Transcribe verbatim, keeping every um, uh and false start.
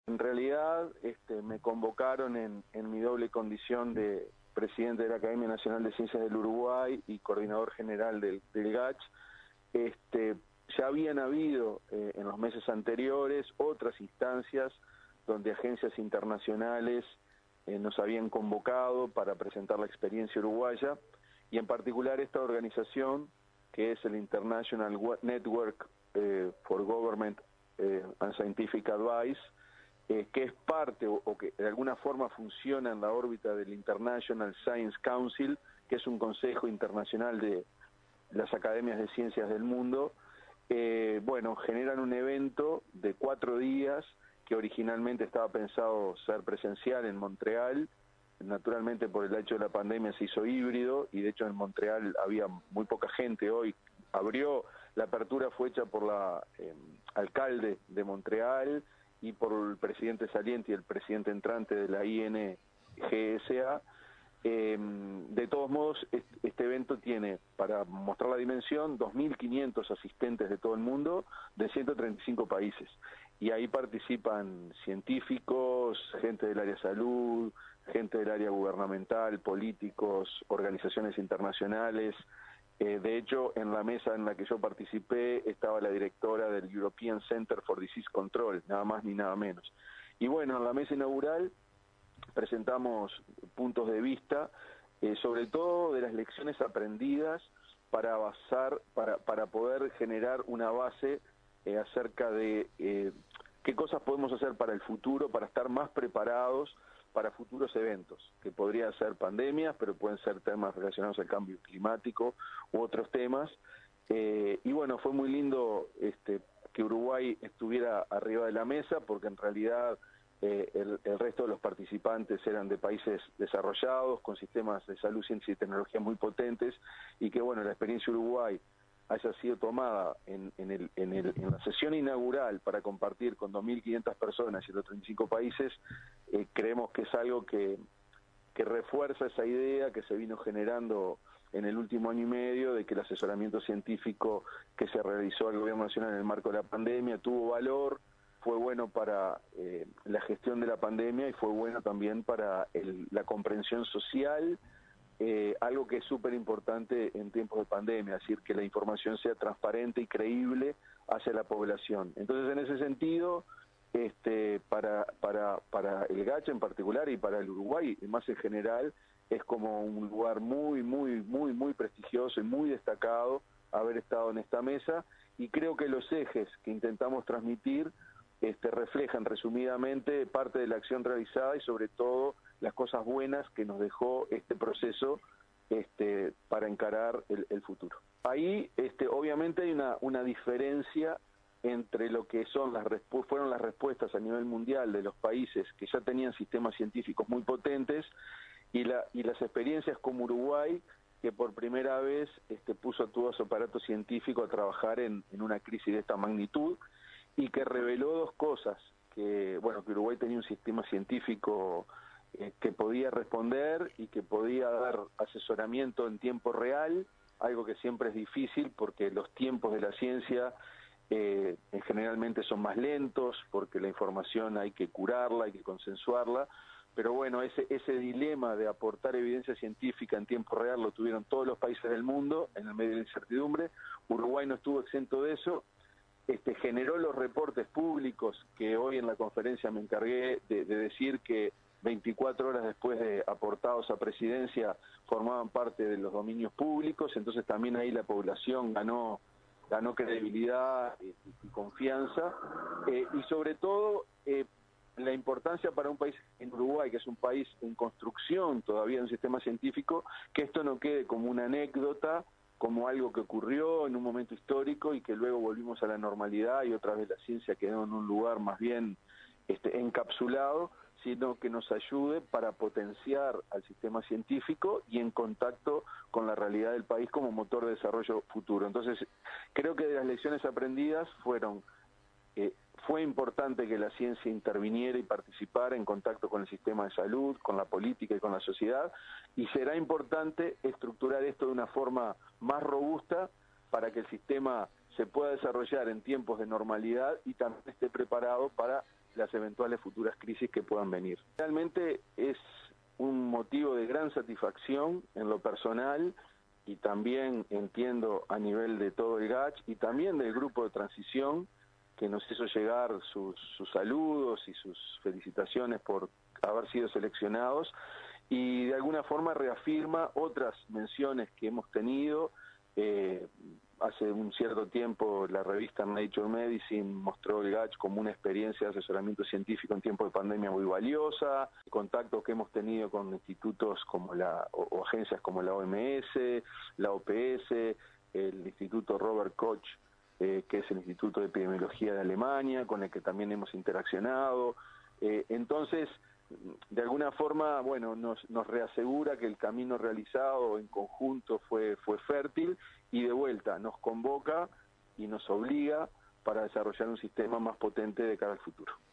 en realidad este, me convocaron en, en mi doble condición de presidente de la Academia Nacional de Ciencias del Uruguay y coordinador general del, del G A C H. Este, ya habían habido eh, en los meses anteriores otras instancias donde agencias internacionales eh, nos habían convocado para presentar la experiencia uruguaya, y en particular esta organización, que es el International Network eh, for Government eh, and Scientific Advice, eh, que es parte o, o que de alguna forma funciona en la órbita del International Science Council, que es un consejo internacional de las academias de ciencias del mundo. Eh, bueno, generan un evento de cuatro días que originalmente estaba pensado ser presencial en Montreal. Naturalmente por el hecho de la pandemia se hizo híbrido, y de hecho en Montreal había muy poca gente. Hoy abrió, la apertura fue hecha por la eh, alcalde de Montreal y por el presidente saliente y el presidente entrante de la I N G S A. Eh, de todos modos, este, este evento tiene, para mostrar la dimensión, dos mil quinientos asistentes de todo el mundo, de ciento treinta y cinco países. Y ahí participan científicos, gente del área de salud, gente del área gubernamental, políticos, organizaciones internacionales. Eh, de hecho, en la mesa en la que yo participé estaba la directora del European Center for Disease Control, nada más ni nada menos. Y bueno, en la mesa inaugural presentamos puntos de vista, eh, sobre todo de las lecciones aprendidas para basar, para, para poder generar una base eh, acerca de eh, qué cosas podemos hacer para el futuro, para estar más preparados para futuros eventos, que podrían ser pandemias, pero pueden ser temas relacionados al cambio climático u otros temas. Eh, y bueno, fue muy lindo este, que Uruguay estuviera arriba de la mesa, porque en realidad eh, el, el resto de los participantes eran de países desarrollados, con sistemas de salud, ciencia y tecnología muy potentes, y que bueno, la experiencia Uruguay haya sido tomada en, en, el, en, el, en la sesión inaugural para compartir con dos mil quinientas personas y los treinta y cinco países, eh, creemos que es algo que, que refuerza esa idea que se vino generando en el último año y medio, de que el asesoramiento científico que se realizó al Gobierno Nacional en el marco de la pandemia tuvo valor, fue bueno para eh, la gestión de la pandemia y fue bueno también para el, la comprensión social. Eh, algo que es súper importante en tiempos de pandemia, es decir, que la información sea transparente y creíble hacia la población. Entonces, en ese sentido, este, para, para, para el G A C H en particular y para el Uruguay, y más en general, es como un lugar muy, muy, muy, muy prestigioso y muy destacado haber estado en esta mesa, y creo que los ejes que intentamos transmitir este, reflejan resumidamente parte de la acción realizada y sobre todo las cosas buenas que nos dejó este proceso este, para encarar el, el futuro. Ahí este, obviamente hay una, una diferencia entre lo que son las fueron las respuestas a nivel mundial de los países que ya tenían sistemas científicos muy potentes y, la, y las experiencias como Uruguay, que por primera vez este, puso todo su aparato científico a trabajar en, en una crisis de esta magnitud, y que reveló dos cosas, que bueno, que Uruguay tenía un sistema científico eh, que podía responder y que podía dar asesoramiento en tiempo real, algo que siempre es difícil porque los tiempos de la ciencia eh, generalmente son más lentos, porque la información hay que curarla, hay que consensuarla, pero bueno, ese, ese dilema de aportar evidencia científica en tiempo real lo tuvieron todos los países del mundo en el medio de la incertidumbre. Uruguay no estuvo exento de eso. Este, generó los reportes públicos que hoy en la conferencia me encargué de, de decir que veinticuatro horas después de aportados a presidencia formaban parte de los dominios públicos. Entonces también ahí la población ganó, ganó credibilidad y, y confianza, eh, y sobre todo eh, la importancia para un país en Uruguay, que es un país en construcción todavía en un sistema científico, que esto no quede como una anécdota, como algo que ocurrió en un momento histórico y que luego volvimos a la normalidad y otra vez la ciencia quedó en un lugar más bien este, encapsulado, sino que nos ayude para potenciar al sistema científico y en contacto con la realidad del país como motor de desarrollo futuro. Entonces, creo que de las lecciones aprendidas fueron, eh, fue importante que la ciencia interviniera y participara en contacto con el sistema de salud, con la política y con la sociedad, y será importante estructurar esto de una forma más robusta para que el sistema se pueda desarrollar en tiempos de normalidad y también esté preparado para las eventuales futuras crisis que puedan venir. Realmente es un motivo de gran satisfacción en lo personal, y también entiendo a nivel de todo el G A C H y también del grupo de transición, que nos hizo llegar sus, sus saludos y sus felicitaciones por haber sido seleccionados, y de alguna forma reafirma otras menciones que hemos tenido. Eh, hace un cierto tiempo la revista Nature Medicine mostró el G A C H como una experiencia de asesoramiento científico en tiempos de pandemia muy valiosa, contactos que hemos tenido con institutos como la, o, o agencias como la O M S, la O P S, el Instituto Robert Koch, eh, que es el Instituto de Epidemiología de Alemania, con el que también hemos interaccionado. Eh, entonces, de alguna forma, bueno, nos, nos reasegura que el camino realizado en conjunto fue, fue fértil, y de vuelta nos convoca y nos obliga para desarrollar un sistema más potente de cara al futuro.